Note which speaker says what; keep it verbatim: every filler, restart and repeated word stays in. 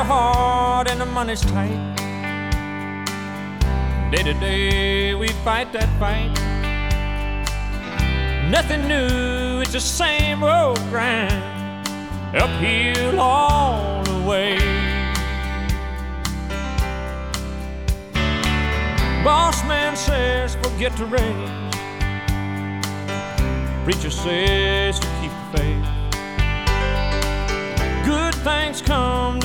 Speaker 1: are hard and the money's tight. Day to day we fight that fight. Nothing new, it's the same old grind, uphill all the way. Boss man says forget the race. Preacher says to keep the faith. Good things come